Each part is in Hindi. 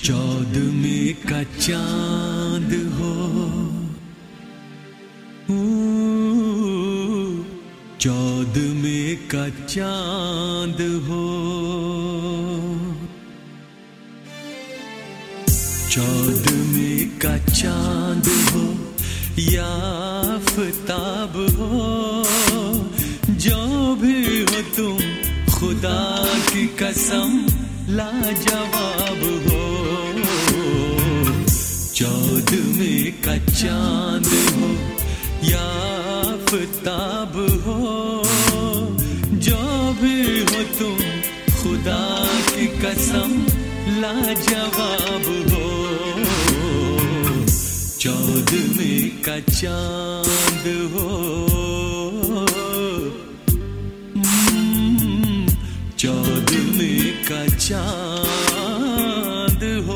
चौदहवें का चांद हो, चौदहवें का चांद हो, चौदहवें का चांद हो या आफताब हो, जो भी हो तुम खुदा की कसम लाजवाब हो। चौदहवें का चांद हो या आफताब हो, जो भी हो तुम खुदा की कसम लाजवाब हो। चौदहवें का चांद हो, चौदहवें का चांद हो।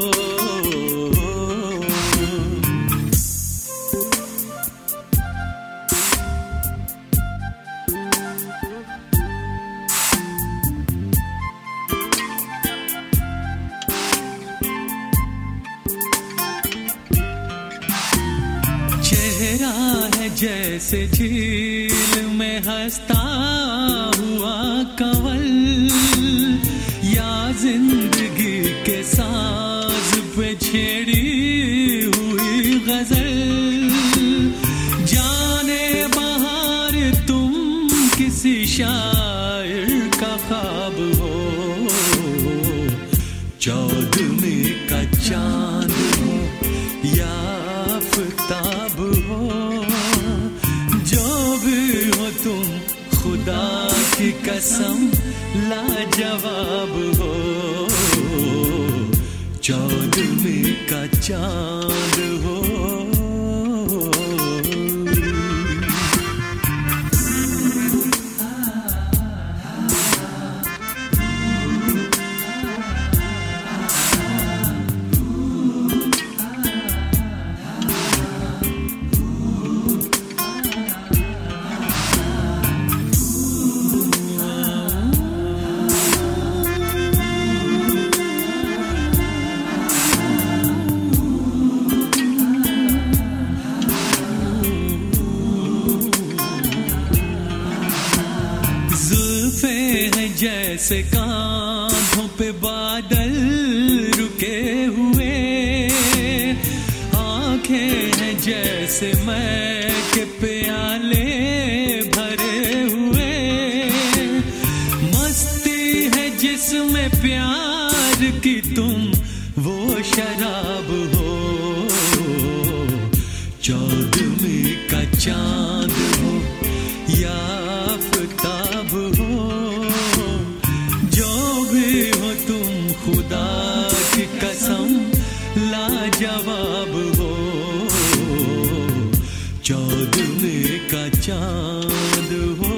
चेहरा है जैसे झील में हंसता हुआ कंवल, या जिंदगी के साज पे छेड़ी हुई गजल। जाने बहार तुम किसी शायर का ख्वाब हो। चौदहवें का चांद हो या आफताब हो, जो भी हो तुम खुदा की कसम लाजवाब हो। चौदहवें का चांद हो। जैसे कांधों पे बादल रुके हुए, आंखें हैं जैसे मैं के प्याले भरे हुए। मस्ती है जिसमें प्यार की तुम वो शराब हो। चौदहवें का चांद हो या आफताब हो, खुदा की कसम लाजवाब हो। चौदहवें का चांद हो।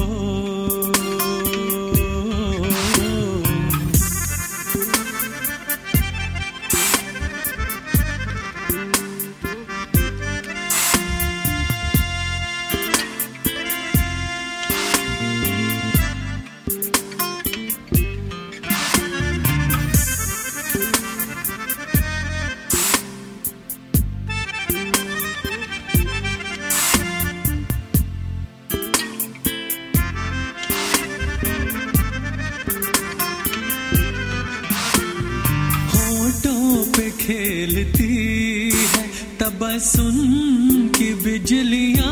खेलती है तबस्सुम की बिजलियां,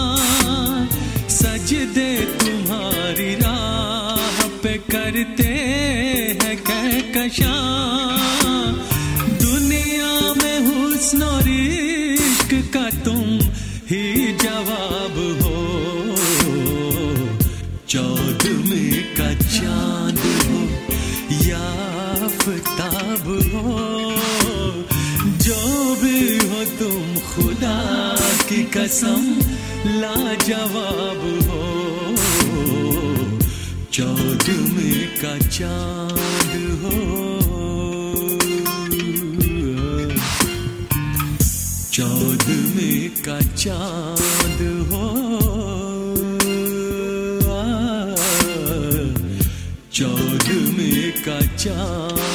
सजदे तुम्हारी राह पे करते हैं कहकशां। दुनिया में हुस्न और इश्क का तुम ही जवाब हो। चौदहवें का चांद हो या आफताब हो, जो भी हो तुम खुदा की कसम लाजवाब हो। चौदहवें का चांद हो। चौदहवें का चांद हो। चौदहवें का चांद।